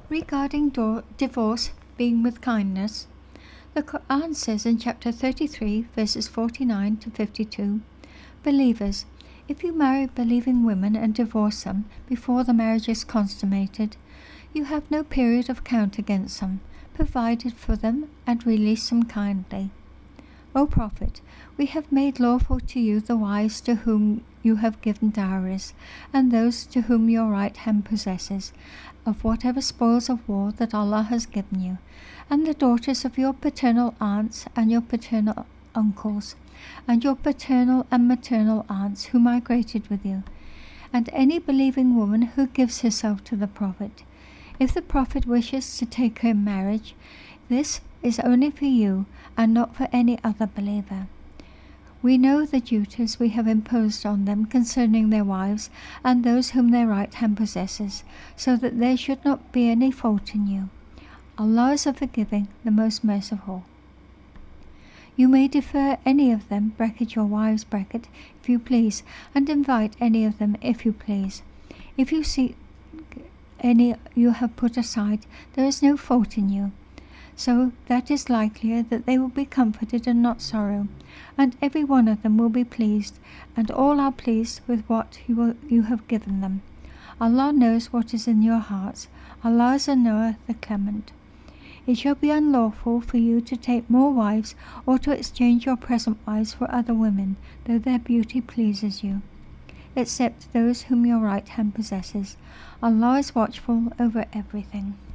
Regarding divorce being with kindness, the Quran says in chapter 33, verses 49 to 52, Believers, if you marry believing women and divorce them before the marriage is consummated, you have no period of count against them, provided for them and release them kindly. O Prophet, we have made lawful to you the wives to whom you have given dowries, and those to whom your right hand possesses, of whatever spoils of war that Allah has given you, and the daughters of your paternal aunts and your paternal uncles, and your paternal and maternal aunts who migrated with you, and any believing woman who gives herself to the Prophet. If the Prophet wishes to take her in marriage, this is only for you and not for any other believer. We know the duties we have imposed on them concerning their wives and those whom their right hand possesses, so that there should not be any fault in you. Allah is the forgiving, the most merciful. You may defer any of them, your wives, if you please, and invite any of them if you please. If you seek any you have put aside, there is no fault in you. So that is likelier that they will be comforted and not sorrow, and every one of them will be pleased, and all are pleased with what you have given them. Allah knows what is in your hearts. Allah is the knower, the clement. It shall be unlawful for you to take more wives or to exchange your present wives for other women, though their beauty pleases you, except those whom your right hand possesses. Allah is watchful over everything.